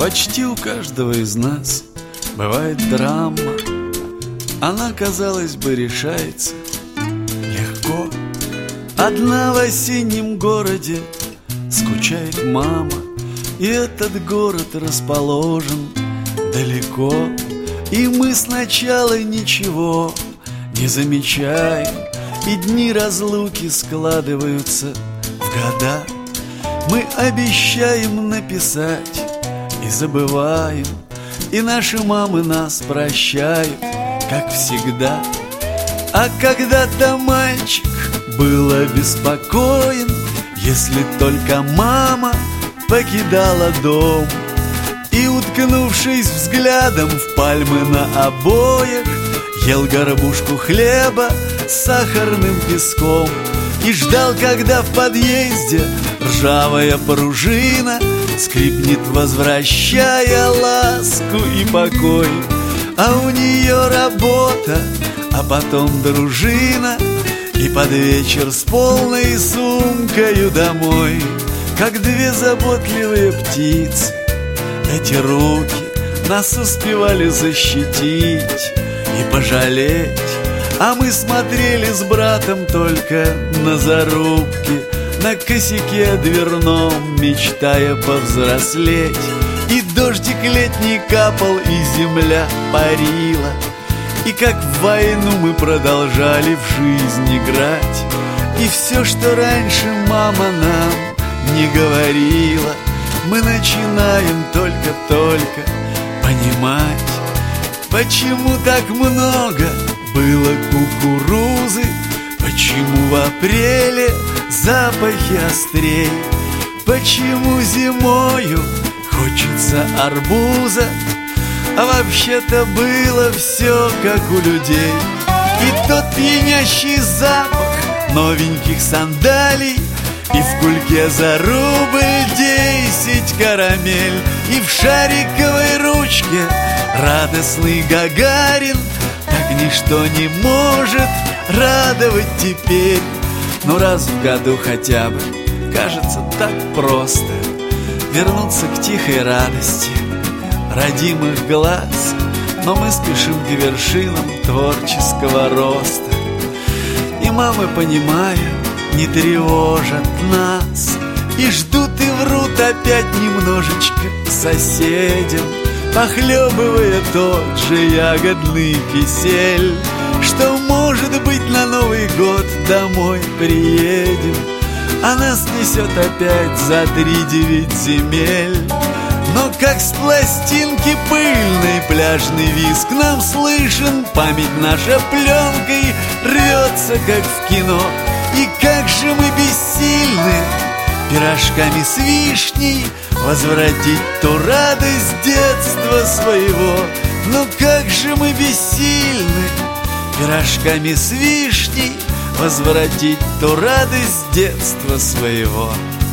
Почти у каждого из нас бывает драма. Она, казалось бы, решается легко. Одна в осеннем городе скучает мама, и этот город расположен далеко. И мы сначала ничего не замечаем, и дни разлуки складываются в года. Мы обещаем написать и забываем, и наши мамы нас прощают, как всегда. А когда-то мальчик был обеспокоен, если только мама покидала дом. И, уткнувшись взглядом в пальмы на обоях, ел горбушку хлеба с сахарным песком и ждал, когда в подъезде ржавая пружина скрипнет, возвращая ласку и покой. А у нее работа, а потом дружина, и под вечер с полной сумкою домой. Как две заботливые птицы, эти руки нас успевали защитить и пожалеть. А мы смотрели с братом только на зарубки, на косяке дверном, мечтая повзрослеть. И дождик летний капал, и земля парила, и как в войну мы продолжали в жизнь играть. И все, что раньше мама нам не говорила, мы начинаем только-только понимать. Почему так много было кукурузы, почему в апреле запахи острей, почему зимою хочется арбуза, а вообще-то было все как у людей. И тот пьянящий запах новеньких сандалий, и в кульке за рубль 10 карамель, и в шариковой ручке радостный Гагарин. Так ничто не может радовать теперь. Но раз в году хотя бы, кажется, так просто вернуться к тихой радости родимых глаз. Но мы спешим к вершинам творческого роста, и мамы, понимая, не тревожат нас, и ждут и врут опять немножечко соседям, похлебывая тот же ягодный кисель, что, может быть, на Новый год домой приедем, а нас несет опять за 3-9 земель. Но как с пластинки пыльной пляжный визг нам слышен, память наша пленкой рвется, как в кино. И как же мы бессильны пирожками с вишней возвратить ту радость детства своего. Но как же мы бессильны пирожками с вишней возвратить ту радость детства своего.